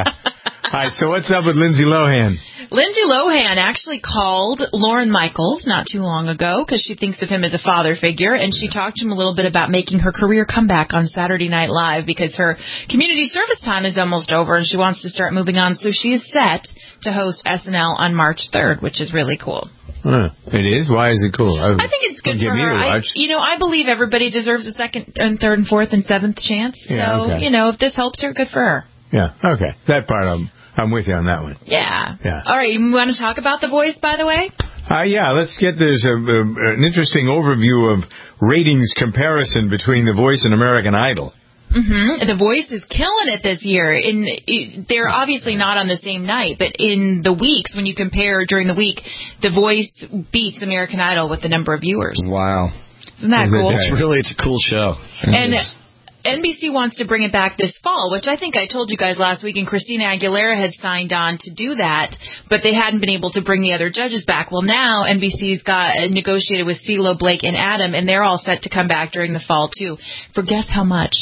All right, so what's up with Lindsay Lohan? Lindsay Lohan actually called Lorne Michaels not too long ago because she thinks of him as a father figure, and she talked to him a little bit about making her career comeback on Saturday Night Live because her community service time is almost over and she wants to start moving on. So she is set to host S N L on March third, which is really cool. Huh, it is? Why is it cool? I think it's good Give for me her. to I, watch. you know, I believe everybody deserves a second and third and fourth and seventh chance. Yeah, so, okay. you know, if this helps her, good for her. Yeah, okay. That part, I'm, I'm with you on that one. Yeah. Yeah. All right, you want to talk about The Voice, by the way? Uh, yeah, let's get there's a, a, an interesting overview of ratings comparison between The Voice and American Idol. Mm-hmm. The Voice is killing it this year. In it, they're obviously not on the same night, but in the weeks, when you compare during the week, The Voice beats American Idol with the number of viewers. Wow. Isn't that cool? It's really, it's a cool show. And It's- N B C wants to bring it back this fall, which I think I told you guys last week, and Christina Aguilera had signed on to do that, but they hadn't been able to bring the other judges back. Well, now N B C's got uh, negotiated with CeeLo, Blake, and Adam, and they're all set to come back during the fall, too. For guess how much?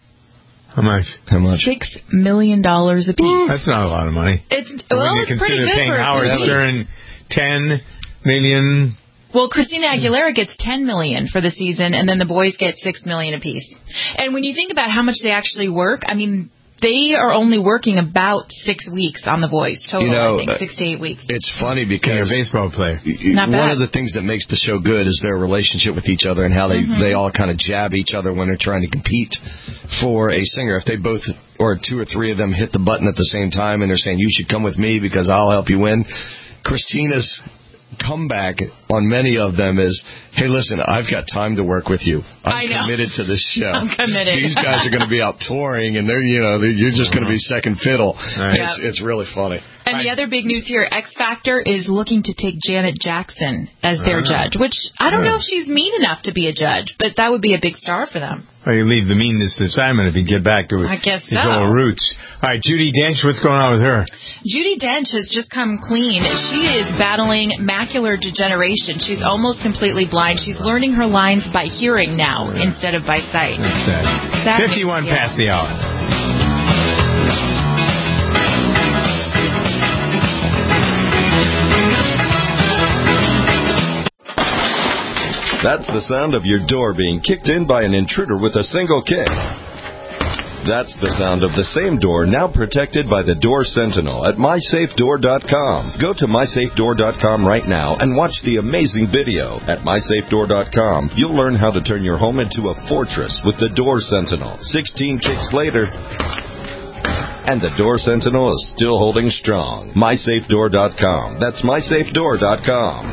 How much? How much? Six million dollars apiece. That's not a lot of money. It's when well, you it's consider pretty good paying for Howard for Stern ten million. Well, Christina Aguilera gets ten million dollars for the season, and then the boys get six million dollars apiece. And when you think about how much they actually work, I mean, they are only working about six weeks on The Voice total. You know, I think six to eight weeks. It's funny because You're a baseball player. Not one bad. of the things that makes the show good is their relationship with each other and how they, Mhm. they all kind of jab each other when they're trying to compete for a singer. If they both, or two or three of them, hit the button at the same time and they're saying, you should come with me because I'll help you win, Christina's comeback on many of them is, hey, listen, I've got time to work with you. I'm I know. committed to this show. I'm committed. These guys are going to be out touring, and they're, you know, they're, you're just going to be second fiddle. Right. It's, it's really funny. And the other big news here, X Factor is looking to take Janet Jackson as their Ah. judge, which I don't Yeah. know if she's mean enough to be a judge, but that would be a big star for them. Well, you leave the meanness to Simon if you get back to I guess his so. old roots. All right, Judi Dench, what's going on with her? Judi Dench has just come clean. She is battling macular degeneration. She's almost completely blind. She's learning her lines by hearing now instead of by sight. That's sad. That makes- fifty-one yeah. past the hour. That's the sound of your door being kicked in by an intruder with a single kick. That's the sound of the same door now protected by the Door Sentinel at my safe door dot com. Go to my safe door dot com right now and watch the amazing video. At my safe door dot com, you'll learn how to turn your home into a fortress with the Door Sentinel. sixteen kicks later, and the Door Sentinel is still holding strong. my safe door dot com. That's my safe door dot com.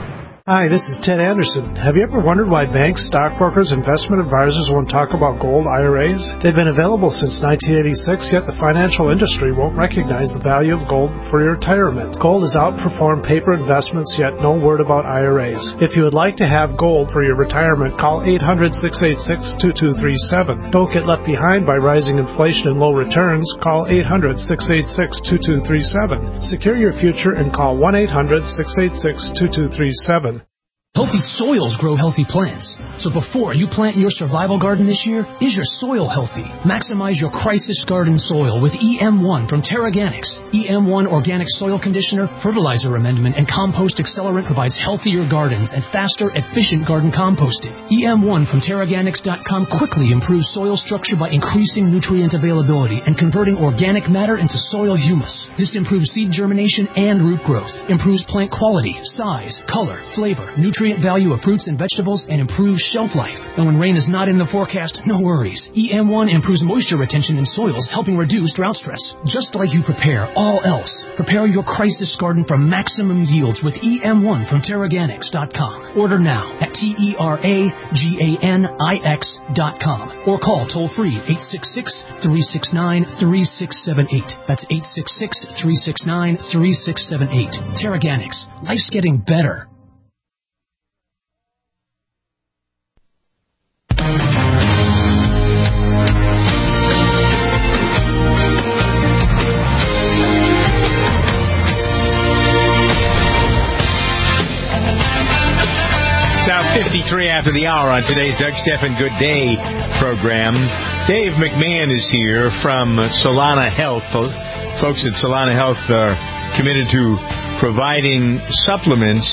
Hi, this is Ted Anderson. Have you ever wondered why banks, stockbrokers, investment advisors won't talk about gold I R As? They've been available since nineteen eighty-six, yet the financial industry won't recognize the value of gold for your retirement. Gold has outperformed paper investments, yet no word about I R As. If you would like to have gold for your retirement, call eight hundred, six eight six, two two three seven. Don't get left behind by rising inflation and low returns. Call eight hundred, six eight six, two two three seven. Secure your future and call one eight hundred, six eight six, two two three seven. Healthy soils grow healthy plants. So before you plant your survival garden this year, is your soil healthy? Maximize your crisis garden soil with E M one from Terraganics. E M one Organic Soil Conditioner, Fertilizer Amendment, and Compost Accelerant provides healthier gardens and faster, efficient garden composting. E M one from Terraganics dot com quickly improves soil structure by increasing nutrient availability and converting organic matter into soil humus. This improves seed germination and root growth, improves plant quality, size, color, flavor, nutrient value of fruits and vegetables, and improves shelf life. And when rain is not in the forecast, no worries. E M one improves moisture retention in soils, helping reduce drought stress. Just like you prepare all else, prepare your crisis garden for maximum yields with E M one from Terraganics dot com. Order now at T E R A G A N I X dot com or call toll-free eight six six, three six nine, three six seven eight. That's eight six six, three six nine, three six seven eight. Terraganics. Life's getting better. fifty-three after the hour on today's Doug Stephan Good Day program. Dave McMahon is here from Solana Health. Folks at Solana Health are committed to providing supplements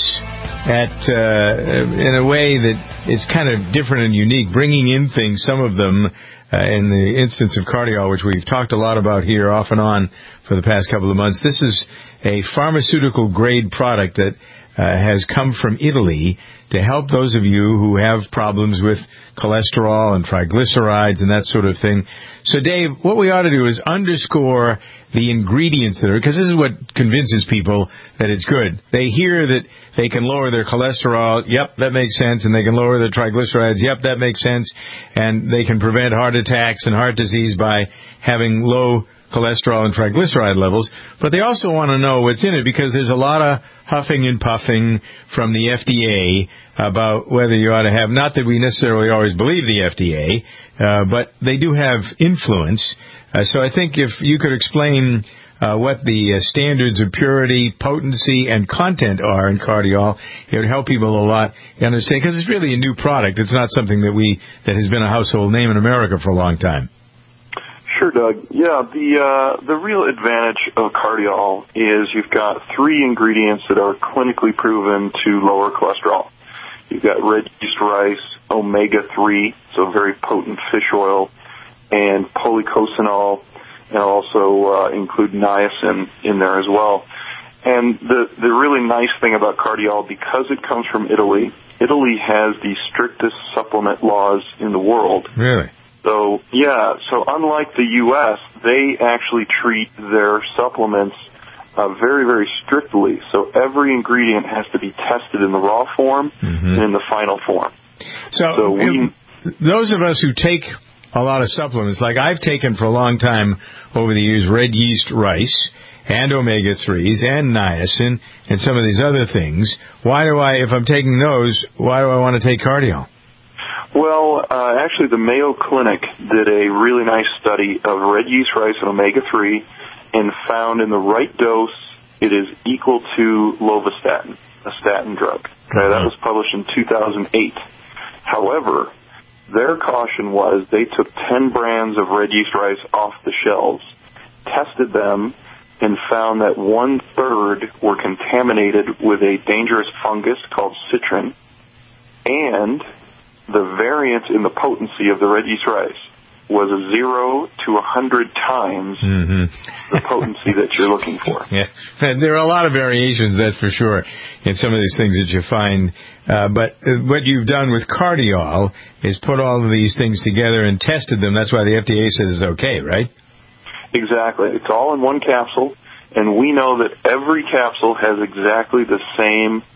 at uh, in a way that is kind of different and unique, bringing in things, some of them, uh, in the instance of Cardiol, which we've talked a lot about here off and on for the past couple of months. This is a pharmaceutical-grade product that uh, has come from Italy to help those of you who have problems with cholesterol and triglycerides and that sort of thing. So, Dave, what we ought to do is underscore the ingredients that are, because this is what convinces people that it's good. They hear that they can lower their cholesterol, yep, that makes sense, and they can lower their triglycerides, yep, that makes sense, and they can prevent heart attacks and heart disease by having low cholesterol and triglyceride levels, but they also want to know what's in it, because there's a lot of huffing and puffing from the F D A about whether you ought to have, not that we necessarily always believe the F D A, uh, but they do have influence. Uh, so I think if you could explain uh, what the uh, standards of purity, potency, and content are in Cardiol, it would help people a lot understand, because it's really a new product. It's not something that we that has been a household name in America for a long time. Sure, Doug. Yeah, the uh, the real advantage of Cardiol is you've got three ingredients that are clinically proven to lower cholesterol. You've got red yeast rice, omega three, so very potent fish oil, and polycosanol, and also uh, include niacin in there as well. And the the really nice thing about Cardiol, because it comes from Italy, Italy has the strictest supplement laws in the world. Really? So, yeah, so unlike the U S, they actually treat their supplements uh, very, very strictly. So every ingredient has to be tested in the raw form mm-hmm. and in the final form. So, so we, those of us who take a lot of supplements, like I've taken for a long time over the years, red yeast rice and omega threes and niacin and some of these other things, why do I, if I'm taking those, why do I want to take Cardiol? Well, uh, actually, the Mayo Clinic did a really nice study of red yeast rice and omega three and found in the right dose it is equal to lovastatin, a statin drug. Okay, that was published in two thousand eight. However, their caution was they took ten brands of red yeast rice off the shelves, tested them, and found that one-third were contaminated with a dangerous fungus called citrin, and the variance in the potency of the red yeast rice was a zero to a hundred times mm-hmm. the potency that you're looking for. Yeah, and there are a lot of variations, that's for sure, in some of these things that you find. Uh, but what you've done with Cardiol is put all of these things together and tested them. That's why the F D A says it's okay, right? Exactly. It's all in one capsule, and we know that every capsule has exactly the same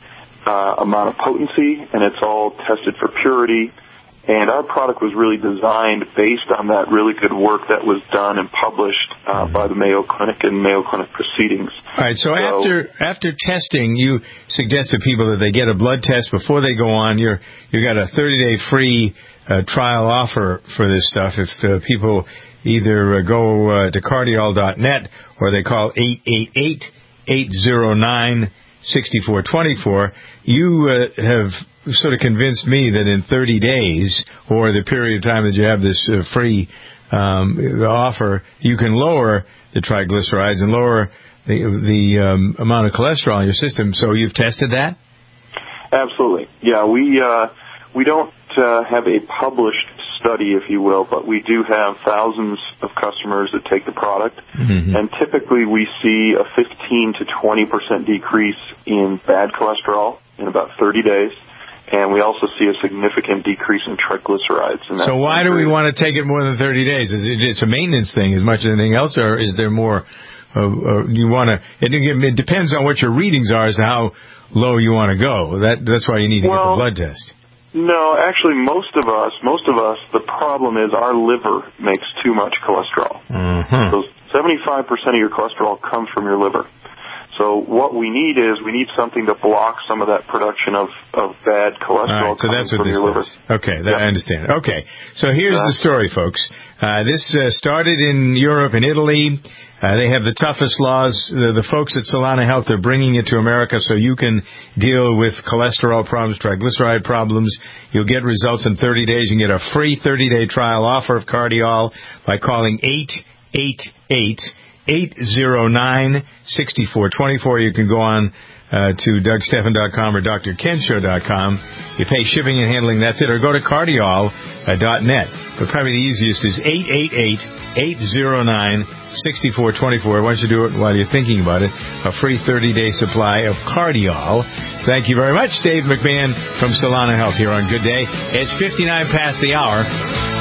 uh, amount of potency, and it's all tested for purity. And our product was really designed based on that really good work that was done and published uh, by the Mayo Clinic and Mayo Clinic Proceedings. All right, so, so after after testing, you suggest to people that they get a blood test before they go on. You're, you've got a thirty-day free uh, trial offer for this stuff. If uh, people either uh, go uh, to cardiol dot net or they call eight eight eight, eight zero nine, six four two four, you uh, have sort of convinced me that in thirty days, or the period of time that you have this uh, free um, offer, you can lower the triglycerides and lower the, the um, amount of cholesterol in your system. So you've tested that? Absolutely. Yeah, we uh, we don't uh, have a published study, if you will, but we do have thousands of customers that take the product, mm-hmm. and typically we see a fifteen to twenty percent decrease in bad cholesterol in about thirty days. And we also see a significant decrease in triglycerides. In that so why do we want to take it more than thirty days? Is it it's a maintenance thing as much as anything else, or is there more? Uh, uh, you want to? It, it depends on what your readings are as to how low you want to go. That that's why you need to well, get the blood test. No, actually, most of us, most of us, the problem is our liver makes too much cholesterol. Mm-hmm. So seventy-five percent of your cholesterol comes from your liver. So what we need is we need something to block some of that production of, of bad cholesterol right, so coming that's what from this your liver. is. Okay, that, yep. I understand. Okay, so here's uh, the story, folks. Uh, this uh, started in Europe and Italy. Uh, they have the toughest laws. The, the folks at Solana Health are bringing it to America so you can deal with cholesterol problems, triglyceride problems. You'll get results in thirty days. You can get a free thirty-day trial offer of Cardiol by calling eight eight eight, eight zero nine, six four two four. You can go on uh, to Doug Stephan dot com or D R Ken Show dot com. You pay shipping and handling, that's it. Or go to cardiol dot net. But probably the easiest is eight eight eight, eight zero nine, six four two four. Why don't you do it while you're thinking about it? A free thirty-day supply of Cardiol. Thank you very much, Dave McMahon from Solana Health here on Good Day. It's fifty-nine past the hour.